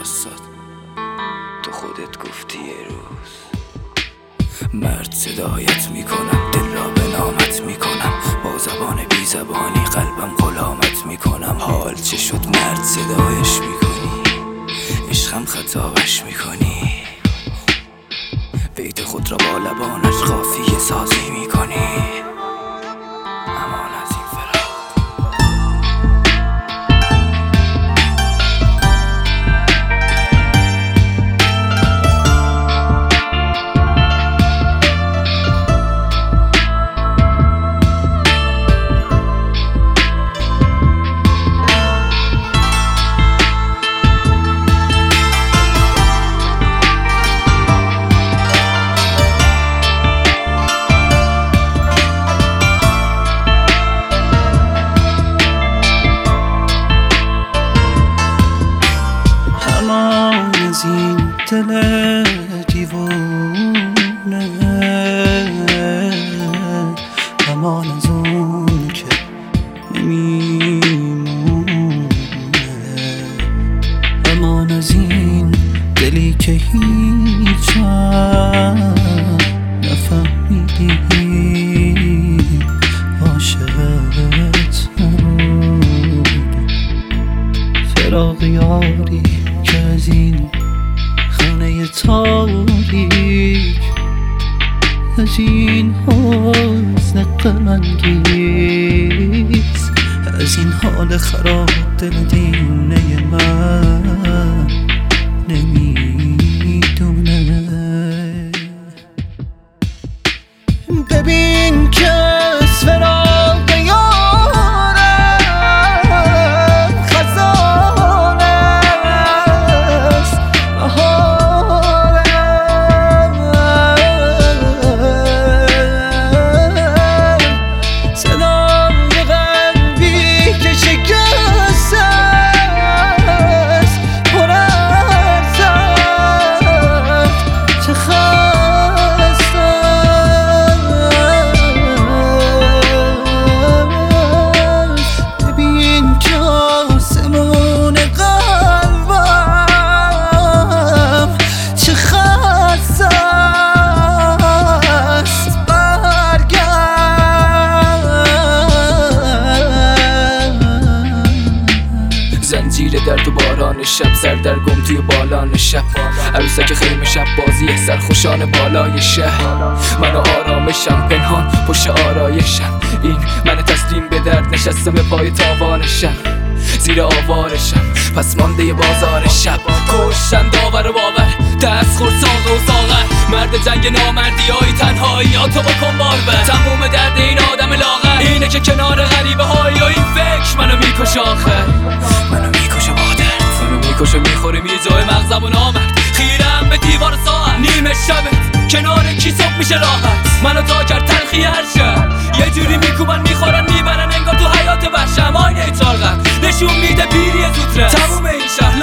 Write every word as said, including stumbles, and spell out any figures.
واسات تو خودت گفتی یه روز مرد صدایت میکنم، دل را به نامت میکنم، با زبان بی زبانی قلبم غلامت میکنم. حال چه شد مرد صدایش میکنی، عشقم خطابش میکنی، بیت خود را با لبانش قافیه سازی میکنی. امان از این فراق از این دل دیوونه، امان از اون که نمیمونه، امان از این دلی که هیچ نفهمیدی عاشقت نبود. فراق یاری که از این خانه تاریک، از این حزن غم‌انگیز، از این حال خراب دل دیونه من نمیدونه. ببین که از فراق یارم خزانه است، بهارم، صدای قلبی که شکسته است، پر از درد چه خسته است. ببین که آسمون قلبم چه خسته است، برگرد. زنجیر درد و باران شب، سردرگم توی بالان شب، عروسک خیمه شب بازی سرخوشان بالای شهر. من و آرامشم پنهان پشت آرایشم، این من تسلیم به درد نشستم به پای تاوانشم، زیر آوارشم پس مانده بازار شب. کشتن داور و باور، دست خور ساقه و ساغر، مرد جنگ نامردی های تنهایی ها تو بکن بار بر. تموم درد این آدم لاغر اینه که کنار غریبه های این فکر منو میکشه، آخر منو میکشه با درد، منو میکشه میخوره میجای مغزم و نامرد. خیرم به دیوار ساعت نیمه شبت کنار کی صبح میشه راحت، منو تا کرد تلخی هر شب، یه جوری میکوبن میخورن میبرن انگار تو حیات وحشم. آینه چارقم نشون میده پیری زودرس، تموم این شهر